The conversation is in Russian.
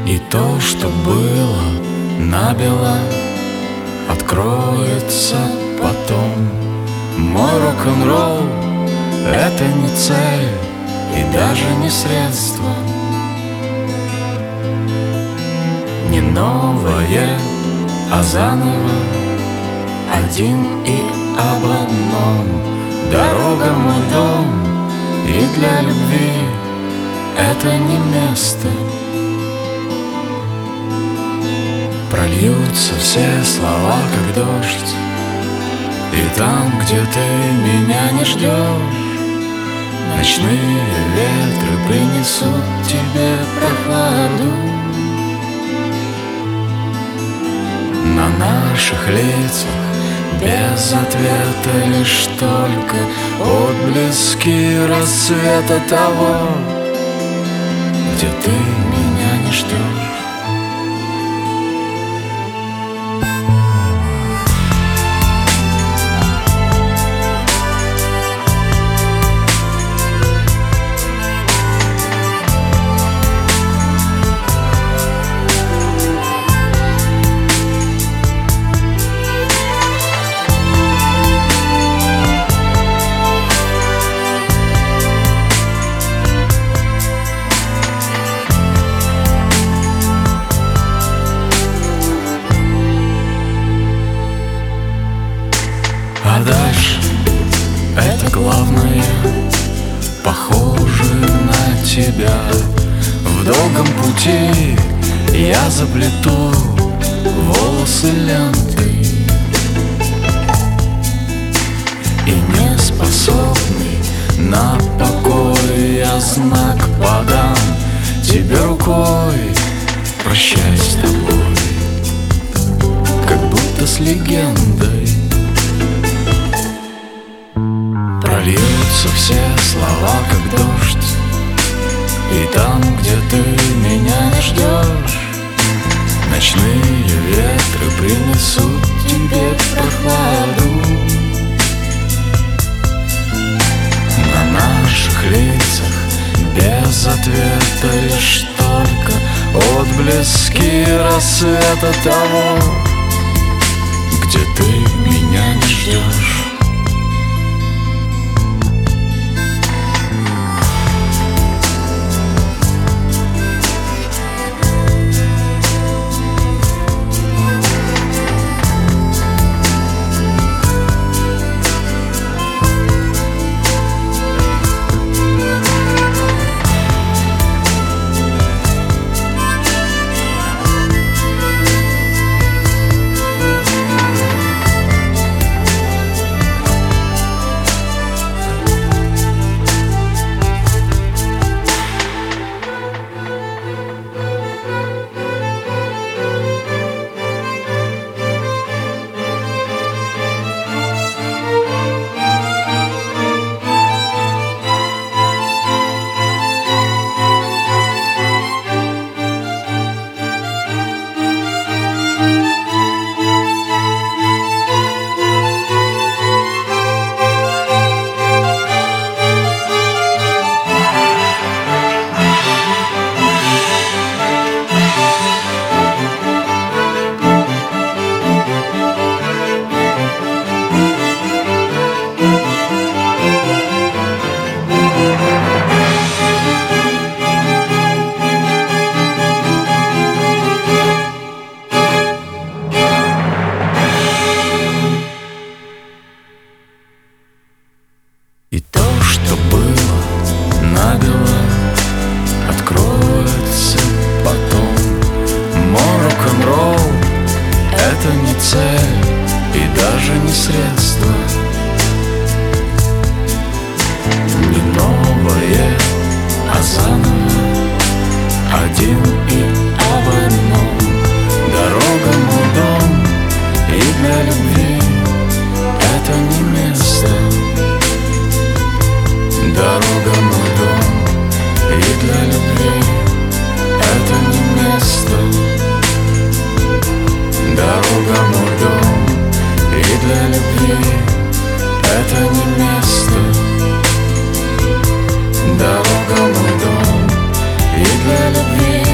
И то, что было набело, откроется потом. Мой рок-н-ролл — это не цель и даже не средство, не новое, а заново, один и об одном. Дорога — мой дом, и для любви это не место. Прольются все слова, как дождь, и там, где ты меня не ждешь, ночные ветры принесут тебе прохладу. На наших лицах без ответа лишь только отблески рассвета того, где ты меня не ждешь. А дальше это главное, похоже на тебя. В долгом пути я заплету волосы лентой, и не способный на покой я знак подам тебе рукой. Прощай с тобой, как будто с легендой. Прольются все слова, как дождь, и там, где ты меня не ждешь, ночные ветры принесут тебе прохладу. На наших лицах без ответа лишь только отблески рассвета того, где ты меня не ждешь. И то, что было набело, откроется потом. Мой рок-н-ролл — это не цель и даже не средство, не новое, а заново, один и об одном. Дорога — мой дом, и для любви это не место. Дорога — мой дом, и для любви это не место. Дорога — мой дом, и для любви это не место. Дорога — мой дом, и для любви